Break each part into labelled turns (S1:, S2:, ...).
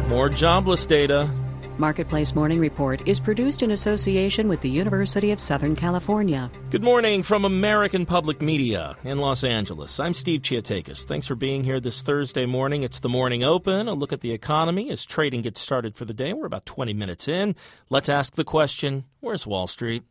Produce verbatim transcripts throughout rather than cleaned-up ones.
S1: More jobless data.
S2: Marketplace Morning Report is produced in association with the University of Southern California.
S1: Good morning from American Public Media in Los Angeles. I'm Steve Chiatakis. Thanks for being here this Thursday morning. It's the Morning Open, a look at the economy as trading gets started for the day. We're about twenty minutes in. Let's ask the question, where's Wall Street?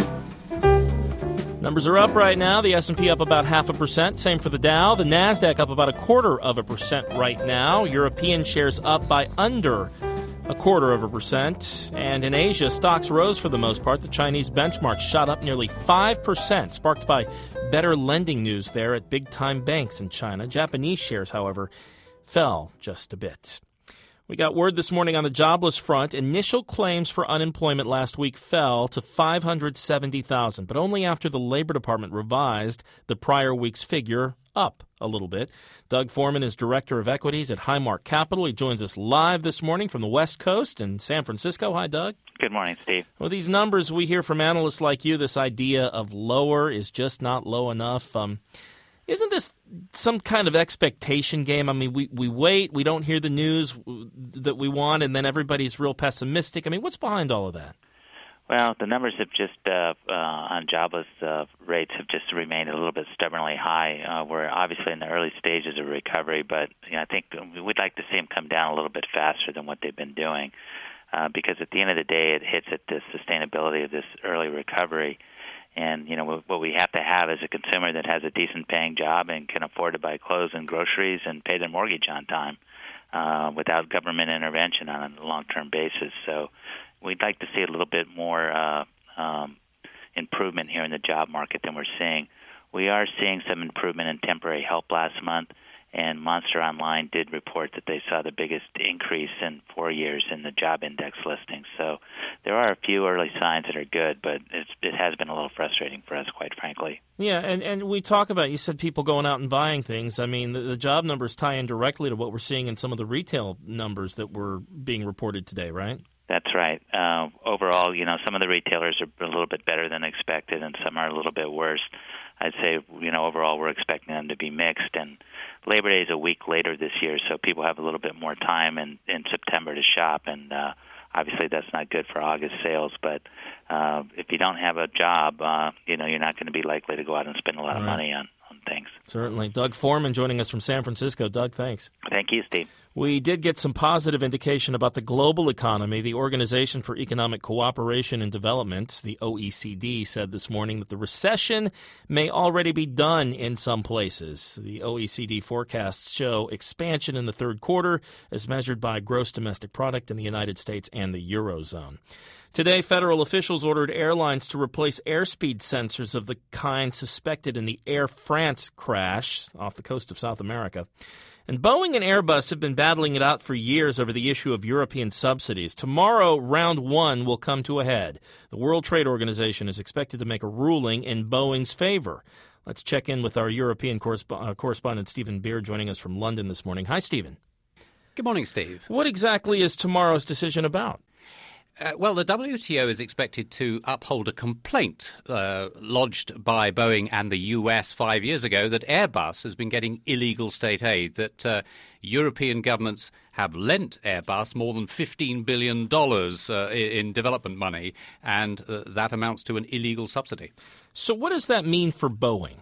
S1: Numbers are up right now. The S and P up about half a percent. Same for the Dow. The NASDAQ up about a quarter of a percent right now. European shares up by under a quarter of a percent. And in Asia, stocks rose for the most part. The Chinese benchmark shot up nearly five percent, sparked by better lending news there at big-time banks in China. Japanese shares, however, fell just a bit. We got word this morning on the jobless front. Initial claims for unemployment last week fell to five hundred seventy thousand, but only after the Labor Department revised the prior week's figure up a little bit. Doug Foreman is Director of Equities at Highmark Capital. He joins us live this morning from the West Coast in San Francisco. Hi, Doug.
S3: Good morning, Steve.
S1: Well, these numbers we hear from analysts like you, this idea of lower is just not low enough. Um, isn't this some kind of expectation game? I mean, we, we wait, we don't hear the news that we want, and then everybody's real pessimistic. I mean, what's behind all of that?
S3: Well, the numbers have just uh, uh, on jobless uh, rates have just remained a little bit stubbornly high. Uh, we're obviously in the early stages of recovery, but you know, I think we'd like to see them come down a little bit faster than what they've been doing, uh, because at the end of the day, it hits at the sustainability of this early recovery. And you know what we have to have is a consumer that has a decent paying job and can afford to buy clothes and groceries and pay their mortgage on time uh, without government intervention on a long-term basis. So we'd like to see a little bit more uh, um, improvement here in the job market than we're seeing. We are seeing some improvement in temporary help last month, and Monster Online did report that they saw the biggest increase in four years in the job index listings. So there are a few early signs that are good, but it's, it has been a little frustrating for us, quite frankly.
S1: Yeah, and, and we talk about, you said people going out and buying things. I mean, the, the job numbers tie in directly to what we're seeing in some of the retail numbers that were being reported today, right?
S3: That's right. Uh, overall, you know, some of the retailers are a little bit better than expected, and some are a little bit worse. I'd say, you know, overall we're expecting them to be mixed. And Labor Day is a week later this year, so people have a little bit more time in, in September to shop. And uh, obviously that's not good for August sales. But uh, if you don't have a job, uh, you know, you're not going to be likely to go out and spend a lot of
S1: right.
S3: money on, on things.
S1: Certainly. Doug Foreman joining us from San Francisco. Doug, thanks.
S3: Thank you, Steve.
S1: We did get some positive indication about the global economy. The Organization for Economic Cooperation and Development, the O E C D, said this morning that the recession may already be done in some places. The O E C D forecasts show expansion in the third quarter as measured by gross domestic product in the United States and the Eurozone. Today, federal officials ordered airlines to replace airspeed sensors of the kind suspected in the Air France crash off the coast of South America. And Boeing and Airbus have been battling it out for years over the issue of European subsidies. Tomorrow, round one will come to a head. The World Trade Organization is expected to make a ruling in Boeing's favor. Let's check in with our European corresp- uh, correspondent, Stephen Beard, joining us from London this morning. Hi, Stephen.
S4: Good morning, Steve.
S1: What exactly is tomorrow's decision about?
S4: Uh, well, the W T O is expected to uphold a complaint uh, lodged by Boeing and the U S five years ago that Airbus has been getting illegal state aid, that uh, European governments have lent Airbus more than fifteen billion dollars uh, in development money, and uh, that amounts to an illegal subsidy.
S1: So what does that mean for Boeing?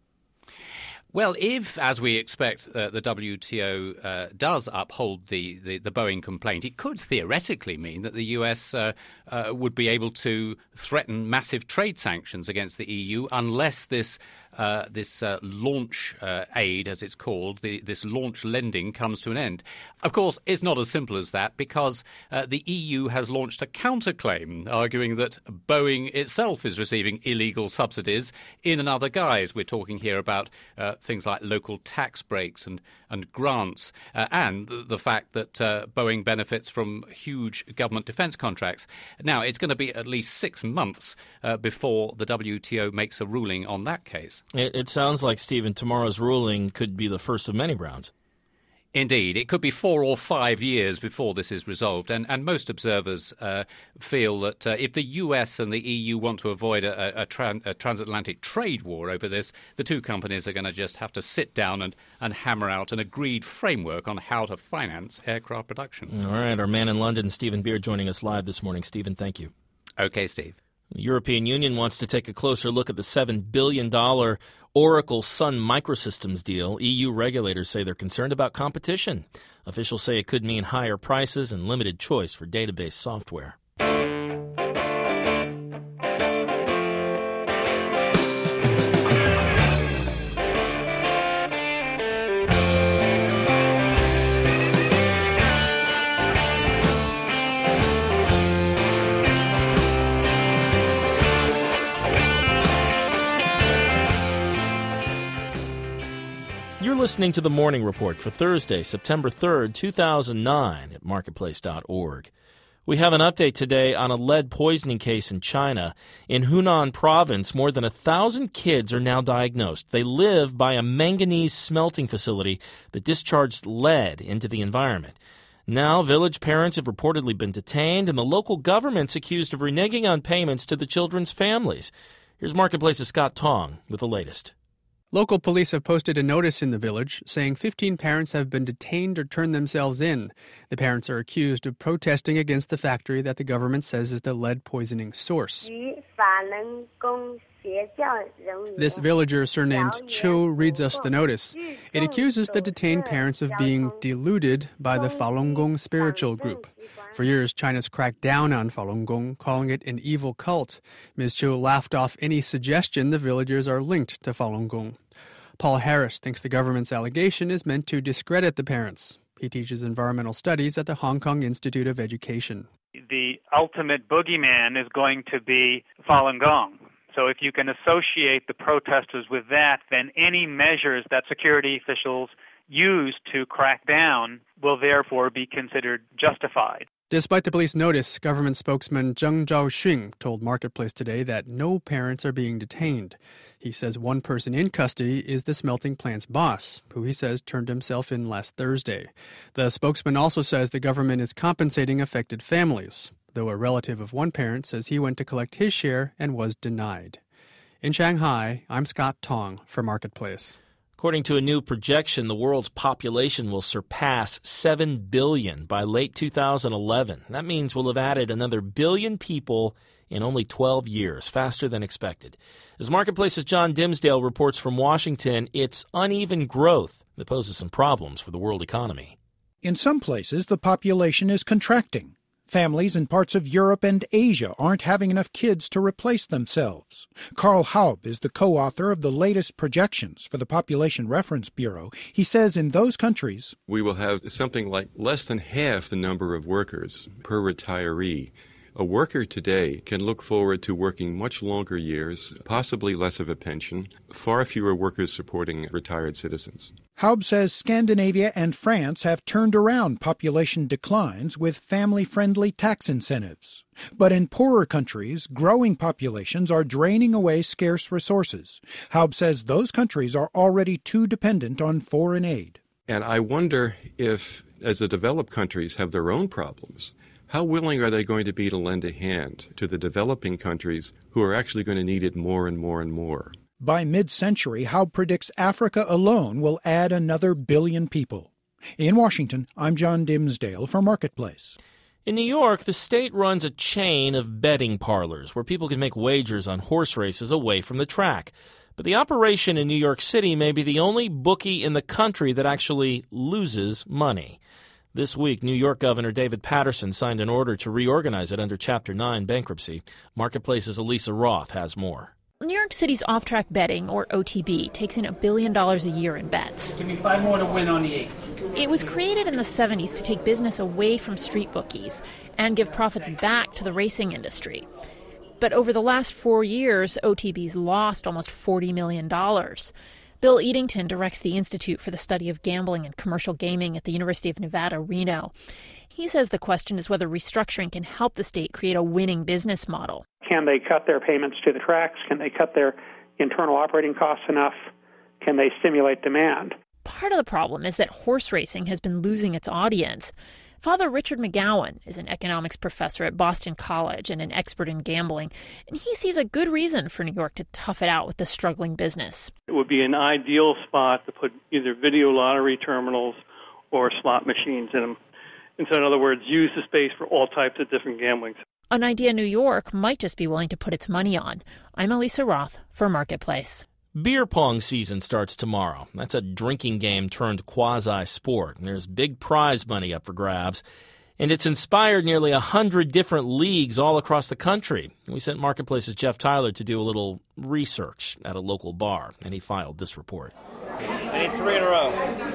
S4: Well, if, as we expect, uh, the W T O uh, does uphold the, the, the Boeing complaint, it could theoretically mean that the U S uh, uh, would be able to threaten massive trade sanctions against the E U unless this uh, this uh, launch uh, aid, as it's called, the, this launch lending comes to an end. Of course, it's not as simple as that, because uh, the E U has launched a counterclaim arguing that Boeing itself is receiving illegal subsidies in another guise. We're talking here about uh, things like local tax breaks and, and grants, uh, and the, the fact that uh, Boeing benefits from huge government defense contracts. Now, it's going to be at least six months uh, before the W T O makes a ruling on that case.
S1: It, it sounds like, Stephen, tomorrow's ruling could be the first of many rounds.
S4: Indeed. It could be four or five years before this is resolved. And, and most observers uh, feel that uh, if the U S and the E U want to avoid a, a, tran- a transatlantic trade war over this, the two companies are going to just have to sit down and, and hammer out an agreed framework on how to finance aircraft production.
S1: All right. Our man in London, Stephen Beard, joining us live this morning. Stephen, thank you.
S4: Okay, Steve.
S1: The European Union wants to take a closer look at the seven billion dollars Oracle Sun Microsystems deal. E U regulators say they're concerned about competition. Officials say it could mean higher prices and limited choice for database software. You're listening to the Morning Report for Thursday, September third, two thousand nine at marketplace dot org. We have an update today on a lead poisoning case in China. In Hunan province, more than a thousand kids are now diagnosed. They live by a manganese smelting facility that discharged lead into the environment. Now, village parents have reportedly been detained, and the local government's accused of reneging on payments to the children's families. Here's Marketplace's Scott Tong with the latest.
S5: Local police have posted a notice in the village saying fifteen parents have been detained or turned themselves in. The parents are accused of protesting against the factory that the government says is the lead poisoning source. This villager, surnamed Cho, reads us the notice. It accuses the detained parents of being deluded by the Falun Gong spiritual group. For years, China's cracked down on Falun Gong, calling it an evil cult. Miz Cho laughed off any suggestion the villagers are linked to Falun Gong. Paul Harris thinks the government's allegation is meant to discredit the parents. He teaches environmental studies at the Hong Kong Institute of Education.
S6: The ultimate boogeyman is going to be Falun Gong. So if you can associate the protesters with that, then any measures that security officials use to crack down will therefore be considered justified.
S5: Despite the police notice, government spokesman Zheng Zhaoxun told Marketplace today that no parents are being detained. He says one person in custody is the smelting plant's boss, who he says turned himself in last Thursday. The spokesman also says the government is compensating affected families, though a relative of one parent says he went to collect his share and was denied. In Shanghai, I'm Scott Tong for Marketplace.
S1: According to a new projection, the world's population will surpass seven billion by late two thousand eleven. That means we'll have added another billion people in only twelve years, faster than expected. As Marketplace's John Dimsdale reports from Washington, it's uneven growth that poses some problems for the world economy.
S7: In some places, the population is contracting. Families in parts of Europe and Asia aren't having enough kids to replace themselves. Karl Haub is the co-author of the latest projections for the Population Reference Bureau. He says in those countries,
S8: we will have something like less than half the number of workers per retiree. A worker today can look forward to working much longer years, possibly less of a pension, far fewer workers supporting retired citizens.
S7: Haub says Scandinavia and France have turned around population declines with family-friendly tax incentives. But in poorer countries, growing populations are draining away scarce resources. Haub says those countries are already too dependent on foreign aid.
S8: And I wonder if, as the developed countries have their own problems, how willing are they going to be to lend a hand to the developing countries who are actually going to need it more and more and more?
S7: By mid-century, Haub predicts Africa alone will add another billion people. In Washington, I'm John Dimsdale for Marketplace.
S1: In New York, the state runs a chain of betting parlors where people can make wagers on horse races away from the track. But the operation in New York City may be the only bookie in the country that actually loses money. This week, New York Governor David Paterson signed an order to reorganize it under Chapter nine bankruptcy. Marketplace's Elisa Roth has more.
S9: New York City's off-track betting, or O T B, takes in a billion dollars a year in bets.
S10: Give me five more to win on the eight.
S9: It was created in the seventies to take business away from street bookies and give profits back to the racing industry. But over the last four years, O T B's lost almost forty million dollars. Bill Eadington directs the Institute for the Study of Gambling and Commercial Gaming at the University of Nevada, Reno. He says the question is whether restructuring can help the state create a winning business model.
S10: Can they cut their payments to the tracks? Can they cut their internal operating costs enough? Can they stimulate demand?
S9: Part of the problem is that horse racing has been losing its audience. Father Richard McGowan is an economics professor at Boston College and an expert in gambling, and he sees a good reason for New York to tough it out with the struggling business.
S11: It would be an ideal spot to put either video lottery terminals or slot machines in them. And so, in other words, use the space for all types of different gambling.
S9: An idea New York might just be willing to put its money on. I'm Elisa Roth for Marketplace.
S1: Beer pong season starts tomorrow. That's a drinking game turned quasi-sport. And there's big prize money up for grabs. And it's inspired nearly one hundred different leagues all across the country. We sent Marketplace's Jeff Tyler to do a little research at a local bar, and he filed this report.
S12: I need three in a row.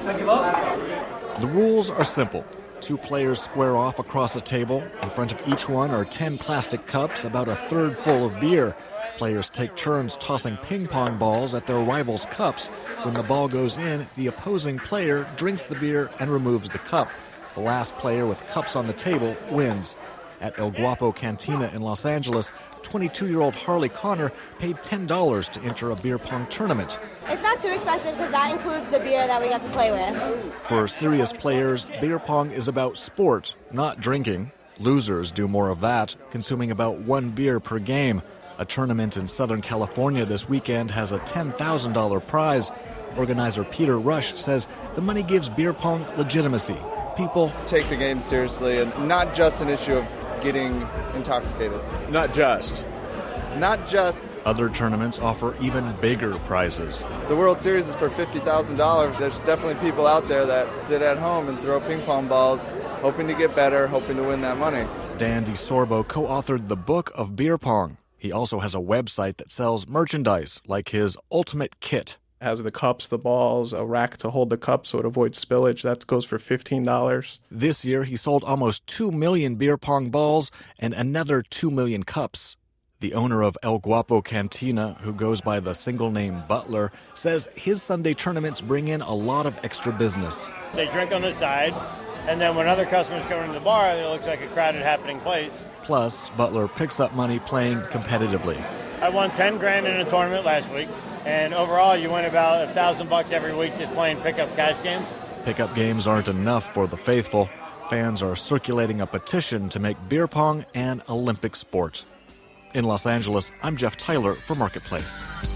S13: The rules are simple. Two players square off across a table. In front of each one are ten plastic cups, about a third full of beer. Players take turns tossing ping pong balls at their rivals' cups. When the ball goes in, the opposing player drinks the beer and removes the cup. The last player with cups on the table wins. At El Guapo Cantina in Los Angeles, twenty-two-year-old Harley Connor paid ten dollars to enter a beer pong tournament.
S14: It's not too expensive because that includes the beer that we got to play with.
S13: For serious players, beer pong is about sport, not drinking. Losers do more of that, consuming about one beer per game. A tournament in Southern California this weekend has a ten thousand dollars prize. Organizer Peter Rush says the money gives beer pong legitimacy. People
S15: take the game seriously, and not just an issue of getting intoxicated.
S16: Not just.
S15: Not just.
S13: Other tournaments offer even bigger prizes.
S15: The World Series is for fifty thousand dollars. There's definitely people out there that sit at home and throw ping pong balls, hoping to get better, hoping to win that money.
S13: Dan DeSorbo co-authored the book of beer pong. He also has a website that sells merchandise, like his Ultimate Kit.
S16: It has the cups, the balls, a rack to hold the cups so it avoids spillage. That goes for fifteen dollars.
S13: This year, he sold almost two million beer pong balls and another two million cups. The owner of El Guapo Cantina, who goes by the single name Butler, says his Sunday tournaments bring in a lot of extra business.
S17: They drink on the side, and then when other customers come into the bar, it looks like a crowded, happening place.
S13: Plus, Butler picks up money playing competitively.
S17: I won ten grand in a tournament last week, and overall you win about a thousand bucks every week just playing pickup cash games.
S13: Pickup games aren't enough for the faithful. Fans are circulating a petition to make beer pong an Olympic sport. In Los Angeles, I'm Jeff Tyler for Marketplace.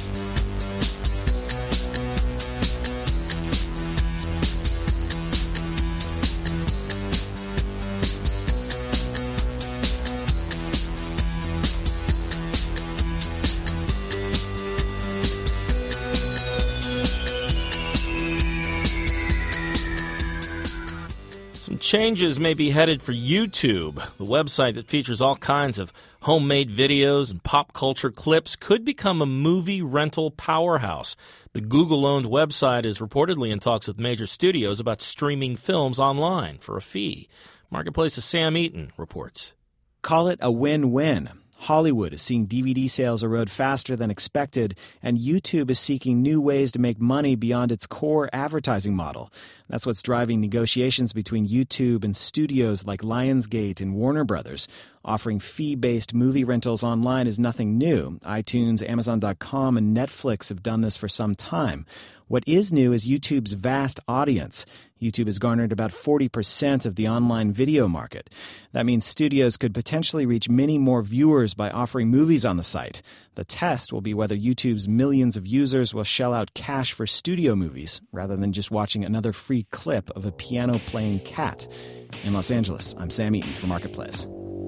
S1: Changes may be headed for YouTube. The website that features all kinds of homemade videos and pop culture clips could become a movie rental powerhouse. The Google-owned website is reportedly in talks with major studios about streaming films online for a fee. Marketplace's Sam Eaton reports.
S18: Call it a win-win. Hollywood is seeing D V D sales erode faster than expected, and YouTube is seeking new ways to make money beyond its core advertising model. That's what's driving negotiations between YouTube and studios like Lionsgate and Warner Brothers. Offering fee-based movie rentals online is nothing new. iTunes, Amazon dot com, and Netflix have done this for some time. What is new is YouTube's vast audience. YouTube has garnered about forty percent of the online video market. That means studios could potentially reach many more viewers by offering movies on the site. The test will be whether YouTube's millions of users will shell out cash for studio movies rather than just watching another free clip of a piano-playing cat. In Los Angeles, I'm Sam Eaton for Marketplace.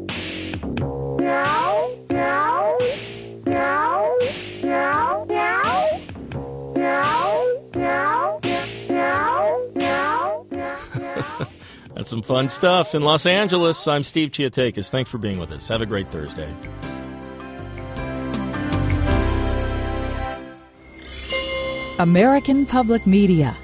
S14: Meow, meow, meow, meow, meow, meow, meow, meow, meow, meow.
S1: That's some fun stuff. In Los Angeles, I'm Steve Chiatakis. Thanks for being with us. Have a great Thursday.
S19: American Public Media.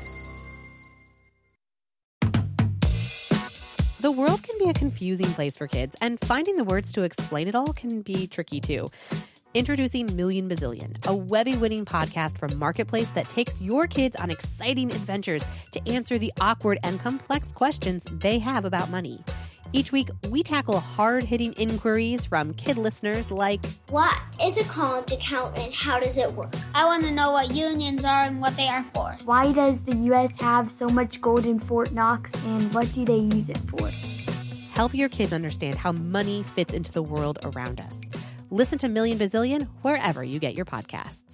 S20: The world can be a confusing place for kids, and finding the words to explain it all can be tricky too. Introducing Million Bazillion, a Webby-winning podcast from Marketplace that takes your kids on exciting adventures to answer the awkward and complex questions they have about money. Each week, we tackle hard-hitting inquiries from kid listeners like,
S19: what is a college account and how does it work? I want to know what unions are and what they are for.
S21: Why does the U S have so much gold in Fort Knox and what do they use it for?
S20: Help your kids understand how money fits into the world around us. Listen to Million Bazillion wherever you get your podcasts.